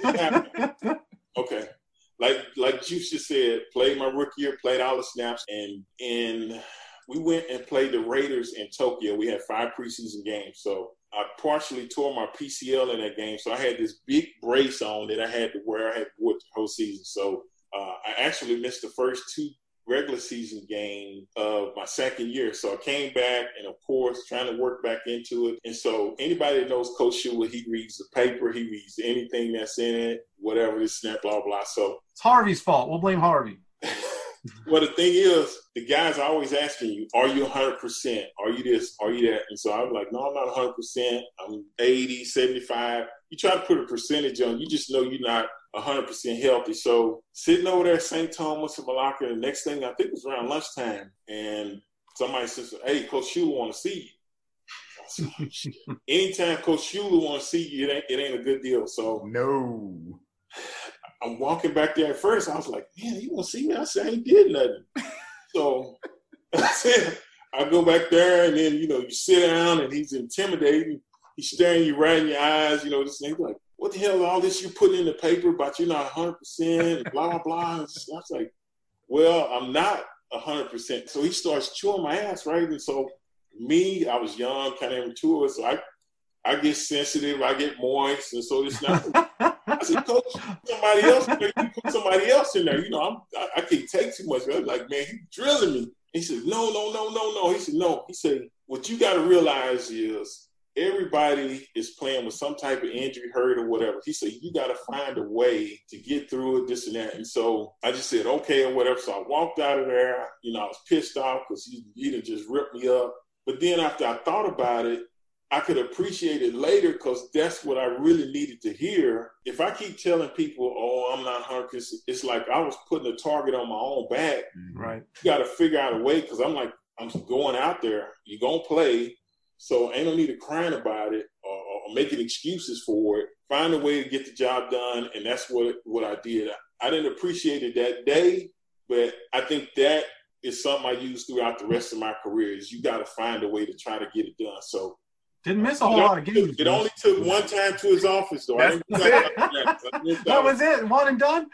– okay. Like Juice just said, played my rookie year, played all the snaps, and we went and played the Raiders in Tokyo. We had 5 preseason games, so I partially tore my PCL in that game. So I had this big brace on that I had to wear. I had worn the whole season. So I actually missed the first 2 regular season game of my second year. So I came back and, of course, trying to work back into it. And so anybody that knows Coach Shula, he reads the paper, he reads anything that's in it, whatever this snap, blah, blah. So it's Harvey's fault. We'll blame Harvey. Well, the thing is, the guys are always asking you, are you 100%? Are you this? Are you that? And so I'm like, no, I'm not 100%. I'm 80, 75. You try to put a percentage on, you just know you're not 100% healthy. So sitting over there at St. Thomas in Malacca, the next thing, I think it was around lunchtime, and somebody says, hey, Coach Shula want to see you. I said, anytime Coach Shula want to see you, it ain't a good deal. So no. I'm walking back there at first. I was like, man, you want to see me? I said, I ain't did nothing. So I said, I go back there, and then, you sit down, and he's intimidating. He's staring you right in your eyes, this thing. Like, what the hell is all this you putting in the paper about you're not 100% and blah, blah, blah. And I was like, well, I'm not 100%. So he starts chewing my ass, right? And so I was young, kind of immature, so I get sensitive, I get moist, and so it's not. I said, Coach, somebody else, you put somebody else in there. I can't take too much. I was like, man, he's drilling me. He said, no. He said, no. He said, what you got to realize is everybody is playing with some type of injury, hurt, or whatever. He said, you got to find a way to get through it, this and that. And so I just said, okay, or whatever. So I walked out of there. I was pissed off because he done just ripped me up. But then after I thought about it, I could appreciate it later because that's what I really needed to hear. If I keep telling people, oh, I'm not 100%, it's like I was putting a target on my own back. Right. You got to figure out a way because I'm going out there. You're going to play. So ain't no need of crying about it or making excuses for it. Find a way to get the job done, and that's what I did. I didn't appreciate it that day, but I think that is something I use throughout the rest of my career is you got to find a way to try to get it done. So didn't miss a whole lot of games. It only took one time to his office, though. That was it. One and done.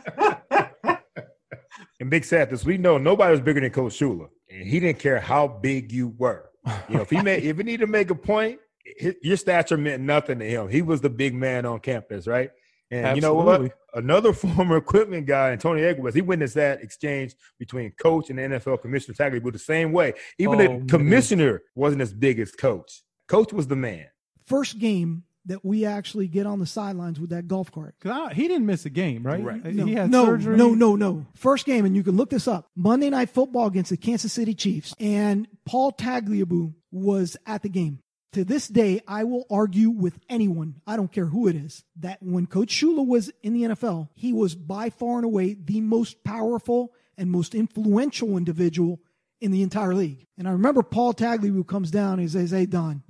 And Big Seth, as we know, nobody was bigger than Coach Shula, and he didn't care how big you were. If he needed to make a point, your stature meant nothing to him. He was the big man on campus, right? And Absolutely. You know what? Another former equipment guy, Tony Edwards, he witnessed that exchange between coach and the NFL commissioner Tagliabue the same way. Even the commissioner wasn't as big as coach. Coach was the man. First game that we actually get on the sidelines with that golf cart. He didn't miss a game, right? No, he had surgery. No. First game, and you can look this up, Monday Night Football against the Kansas City Chiefs, and Paul Tagliabue was at the game. To this day, I will argue with anyone, I don't care who it is, that when Coach Shula was in the NFL, he was by far and away the most powerful and most influential individual in the entire league. And I remember Paul Tagliabue comes down and he says, "Hey, Don,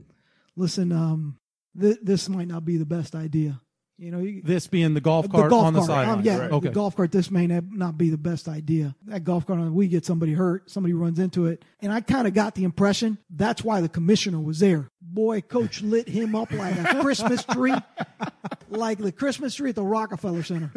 listen, this might not be the best idea." You know, this being the golf cart on the sideline. The golf cart. This may not be the best idea. That golf cart, we get somebody hurt, somebody runs into it, and I kind of got the impression that's why the commissioner was there. Boy, Coach lit him up like a Christmas tree, like the Christmas tree at the Rockefeller Center.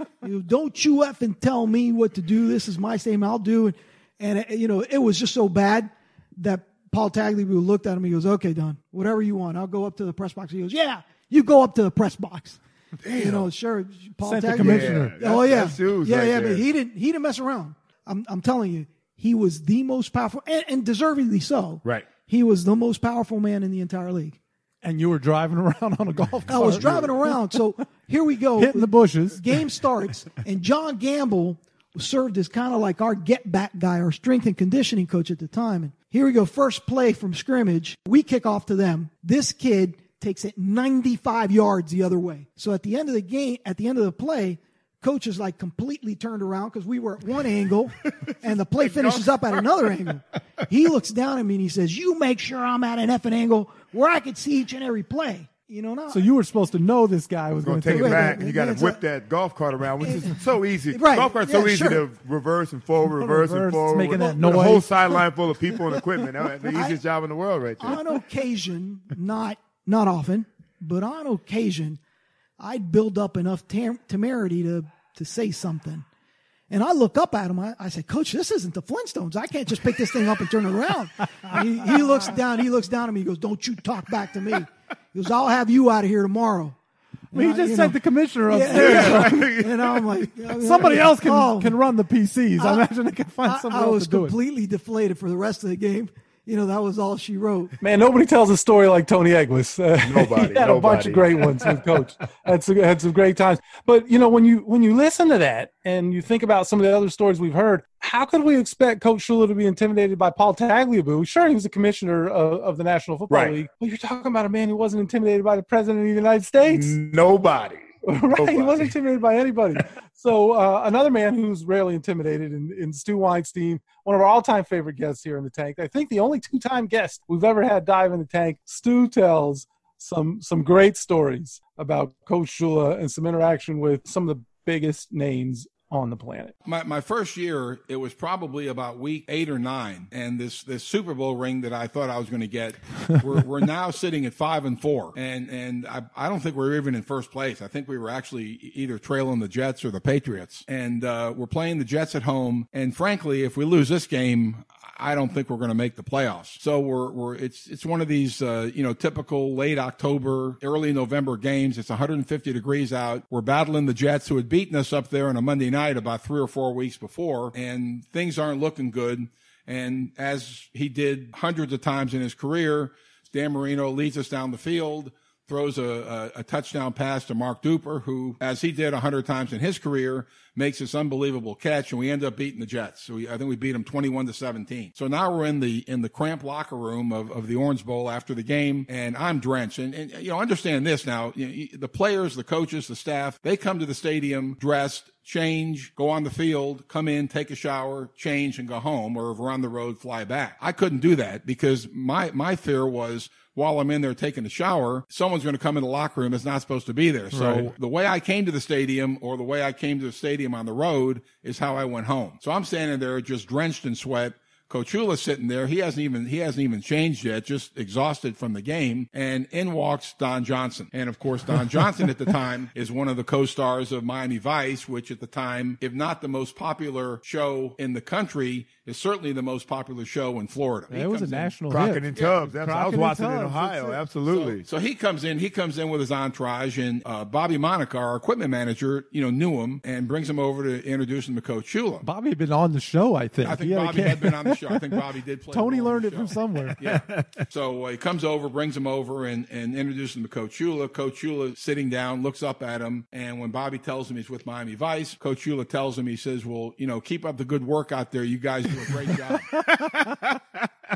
Don't you effing tell me what to do. This is my statement. I'll do it. And it was just so bad that Paul Tagliabue looked at him. He goes, "Okay, Don, whatever you want. I'll go up to the press box." He goes, "Yeah, you go up to the press box." Damn. Sure. Paul Sent Tagliabue. the commissioner. Oh yeah, right but he didn't mess around. I'm telling you, he was the most powerful and deservingly so. Right. He was the most powerful man in the entire league. And you were driving around on a golf cart. I was driving around. So here we go. Hitting the bushes. Game starts, and John Gamble served as kind of like our get-back guy, our strength and conditioning coach at the time. And here we go. First play from scrimmage. We kick off to them. This kid takes it 95 yards the other way. So at the end of the game, at the end of the play, coach is like completely turned around because we were at one angle and the play finishes up at another angle. He looks down at me and he says, "You make sure I'm at an effing angle where I can see each and every play." So you were supposed to know this guy was going to take it back. You got to whip that golf cart around, which is so easy. Right. Golf cart's so easy to reverse and forward, reverse and forward. Making that noise. noise. A whole sideline full of people and equipment. That's the easiest job in the world right there. On occasion, not often, but on occasion, I'd build up enough temerity to say something. And I look up at him. I say, "Coach, this isn't the Flintstones. I can't just pick this thing up and turn it around." He looks down. He looks down at me. He goes, "Don't you talk back to me." He goes, "I'll have you out of here tomorrow." He just sent the commissioner upstairs. And I'm like, somebody else can run the PCs. I imagine they can find somebody else to do it. I was completely deflated for the rest of the game. That was all she wrote. Man, nobody tells a story like Tony Egglis. Nobody. He had a bunch of great ones with Coach. Had some great times. But when you listen to that and you think about some of the other stories we've heard, how could we expect Coach Shula to be intimidated by Paul Tagliabue? Sure, he was the commissioner of the National Football League, but you're talking about a man who wasn't intimidated by the President of the United States. Nobody. Right, Nobody. He wasn't intimidated by anybody. So another man who's rarely intimidated in Stu Weinstein, one of our all-time favorite guests here in the tank. I think the only two-time guest we've ever had dive in the tank. Stu tells some great stories about Coach Shula and some interaction with some of the biggest names on the planet. My first year, it was probably about week 8 or 9, and this Super Bowl ring that I thought I was going to get, we're now sitting at 5-4, and I don't think we're even in first place. I think we were actually either trailing the Jets or the Patriots, and we're playing the Jets at home. And frankly, if we lose this game, I don't think we're going to make the playoffs. So it's one of these typical late October, early November games. It's 150 degrees out. We're battling the Jets, who had beaten us up there on a Monday night about 3 or 4 weeks before, and things aren't looking good. And as he did hundreds of times in his career, Dan Marino leads us down the field, throws a touchdown pass to Mark Duper, who, as he did 100 times in his career, makes this unbelievable catch, and we end up beating the Jets. So I think we beat them 21-17. So now we're in the cramped locker room of the Orange Bowl after the game, and I'm drenched. And understand this now. The players, the coaches, the staff, they come to the stadium dressed, change, go on the field, come in, take a shower, change, and go home, or if we're on the road, fly back. I couldn't do that because my fear was, while I'm in there taking a shower, someone's going to come in the locker room that's not supposed to be there. So The way I came to the stadium, or the way I came to the stadium on the road, is how I went home. So I'm standing there just drenched in sweat. Coach Shula's sitting there. He hasn't even changed yet, just exhausted from the game. And in walks Don Johnson. And of course, Don Johnson at the time is one of the co-stars of Miami Vice, which at the time, if not the most popular show in the country, is certainly the most popular show in Florida. It was a national hit. Crockett and Tubbs. I was watching Tubbs. in Ohio. Absolutely. So he comes in with his entourage, and Bobby Monica, our equipment manager, knew him and brings him over to introduce him to Coach Shula. Bobby had been on the show, I think. I think Bobby had been on the show. I think Bobby did play. Tony learned it from somewhere. Yeah. So he comes over, brings him over, and introduces him to Coach Shula. Coach Shula, sitting down, looks up at him, and when Bobby tells him he's with Miami Vice, Coach Shula tells him, he says, "Well, keep up the good work out there. You guys do a great job."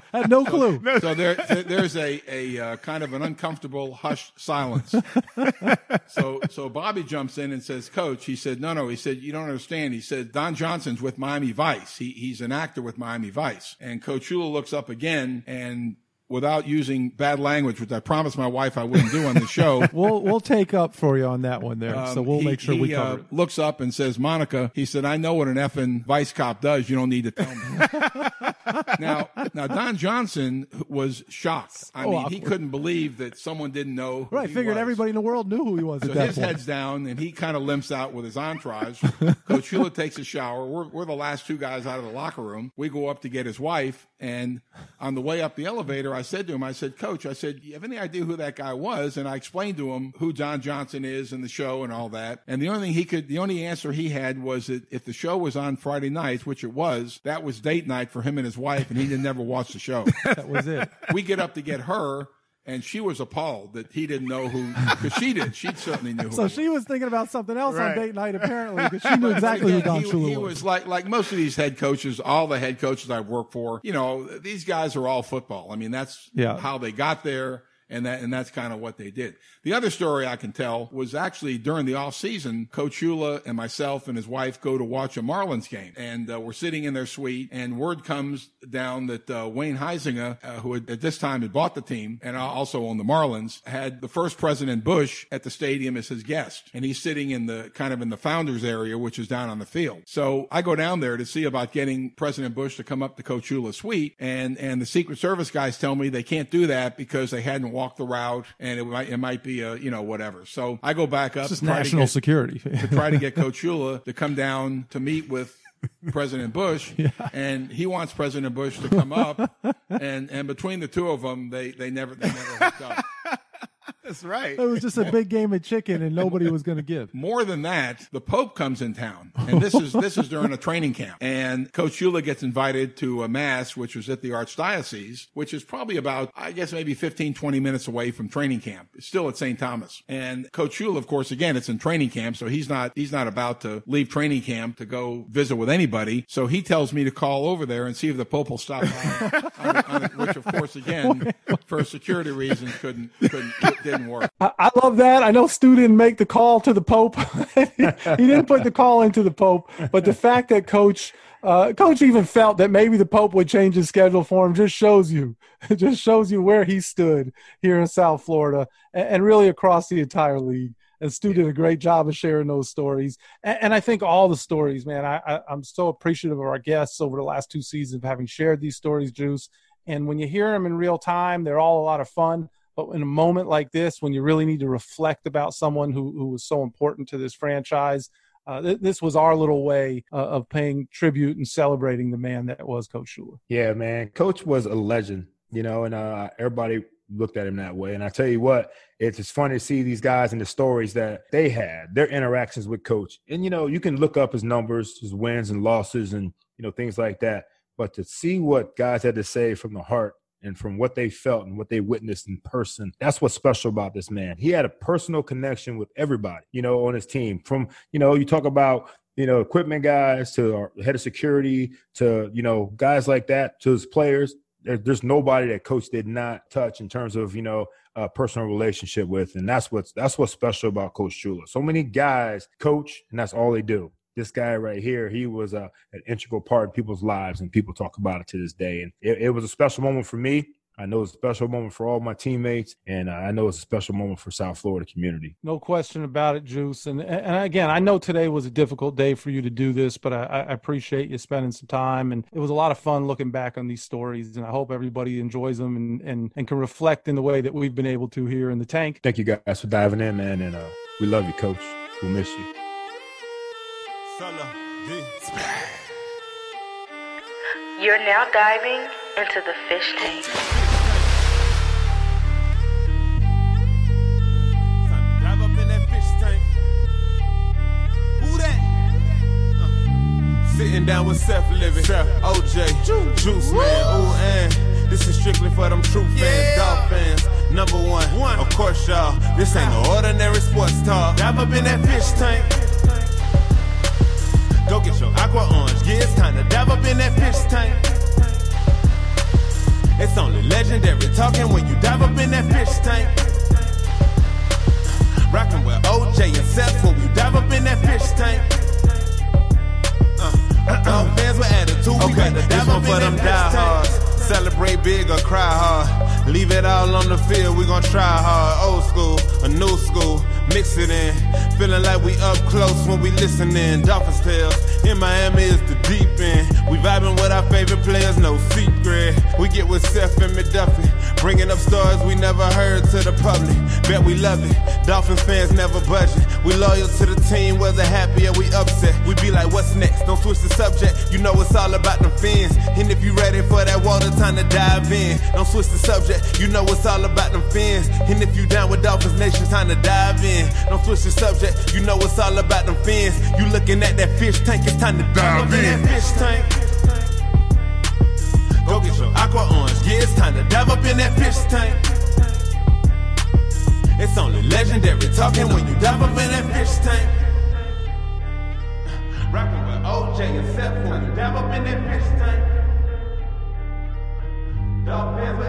Had no clue. So there's a kind of an uncomfortable hushed silence. So Bobby jumps in and says, Coach, he said, no. He said, you don't understand. He said, Don Johnson's with Miami Vice. He's an actor with Miami Vice. And Coach Shula looks up again and, without using bad language, which I promised my wife I wouldn't do on the show. We'll take up for you on that one there. So we'll make sure we cover it. Looks up and says, Monica, he said, I know what an effing vice cop does. You don't need to tell me. Now Don Johnson was shocked. I mean, he couldn't believe that someone didn't know who Right, figured everybody in the world knew who he was so at that his point. head's down, and he kind of limps out with his entourage. Coach Shula takes a shower. We're the last two guys out of the locker room. We go up to get his wife, and on the way up the elevator, I said to him, Coach, you have any idea who that guy was? And I explained to him who Don Johnson is and the show and all that. And the only answer he had was that if the show was on Friday nights, which it was, that was date night for him and his wife, and he never watched the show. That was it. We get up to get her, and she was appalled that he didn't know who, because she did. She certainly knew who. So she was thinking about something else on date night, apparently, because she knew exactly who Don Shula was. He was like most of these head coaches, all the head coaches I've worked for, these guys are all football. I mean, that's how they got there. And that's kind of what they did. The other story I can tell was actually during the off season, Coach Shula and myself and his wife go to watch a Marlins game, and we're sitting in their suite, and word comes down that Wayne Huizenga, who at this time had bought the team and also owned the Marlins, had the first President Bush at the stadium as his guest, and he's sitting in the founders area, which is down on the field. So I go down there to see about getting President Bush to come up to Coach Shula's suite, and the Secret Service guys tell me they can't do that because they hadn't walk the route, and it might be whatever. So I go back up. It's just national security to try to get Coach Shula to come down to meet with President Bush, and he wants President Bush to come up, and between the two of them, they never hooked up. That's right. It was just a big game of chicken, and nobody was going to give. More than that, the Pope comes in town, and this is during a training camp. And Coach Shula gets invited to a mass, which was at the Archdiocese, which is probably about, I guess, maybe 15, 20 minutes away from training camp. It's still at St. Thomas. And Coach Shula, of course, again, it's in training camp, so he's not about to leave training camp to go visit with anybody. So he tells me to call over there and see if the Pope will stop by, which, of course, again, for security reasons, didn't work. I love that. I know Stu didn't make the call to the Pope. He didn't put the call into the Pope, but the fact that Coach even felt that maybe the Pope would change his schedule for him just shows you where he stood here in South Florida and really across the entire league. And Stu did a great job of sharing those stories. And I think all the stories, man, I'm so appreciative of our guests over the last 2 seasons of having shared these stories, Juice. And when you hear them in real time, they're all a lot of fun. But in a moment like this, when you really need to reflect about someone who was so important to this franchise, this was our little way of paying tribute and celebrating the man that was Coach Shula. Yeah, man. Coach was a legend, and everybody looked at him that way. And I tell you what, it's just funny to see these guys and the stories that they had, their interactions with Coach. And, you can look up his numbers, his wins and losses and, things like that. But to see what guys had to say from the heart, and from what they felt and what they witnessed in person, that's what's special about this man. He had a personal connection with everybody, on his team. From, you talk about, equipment guys to our head of security to, guys like that, to his players. There's nobody that Coach did not touch in terms of, a personal relationship with. And that's what's special about Coach Shula. So many guys coach, and that's all they do. This guy right here, he was an integral part of people's lives, and people talk about it to this day. And it was a special moment for me. I know it's a special moment for all my teammates, and I know it's a special moment for South Florida community. No question about it, Juice. And again, I know today was a difficult day for you to do this, but I appreciate you spending some time. And it was a lot of fun looking back on these stories, and I hope everybody enjoys them and can reflect in the way that we've been able to here in the tank. Thank you guys for diving in, man, and we love you, Coach. We'll miss you. You're now diving into the fish tank. Dive up in that fish tank. Who that? Sitting down with Seth Living, OJ, Juice Man. Ooh, and this is strictly for them true fans, dog fans. Number one, of course, y'all. This ain't no ordinary sports talk. Dive up in that fish tank. Go get your aqua orange. Yeah, it's time to dive up in that fish tank. It's only legendary talking when you dive up in that fish tank. Rockin' with OJ and Seth when we dive up in that fish tank. Fans with attitude, we got to dive up in that fish tank. Celebrate big or cry hard. Leave it all on the field, we gon' try hard. Old school, a new school, mix it in. Feeling like we up close when we listening. Dolphins tales, in Miami is the deep end. We vibing with our favorite players, no secret. We get with Seth and McDuffie, bringing up stories we never heard to the public. Bet we love it, Dolphins fans never budging. We loyal to the team, whether happy or we upset. We be like, what's next? Don't switch the subject, you know it's all about them fins. And if you ready for that water, time to dive in. Don't switch the subject, you know it's all about them fins. And if you down with Dolphins Nation, time to dive in. Don't switch the subject, you know it's all about them fins. You looking at that fish tank, it's time to dive in. That fish tank. Go get your aqua orange, yeah, it's time to dive up in that fish tank. It's only legendary talking when you dive up in that fish tank. Rockin' with OJ and Seth when you dive up in that fish tank. Dolphins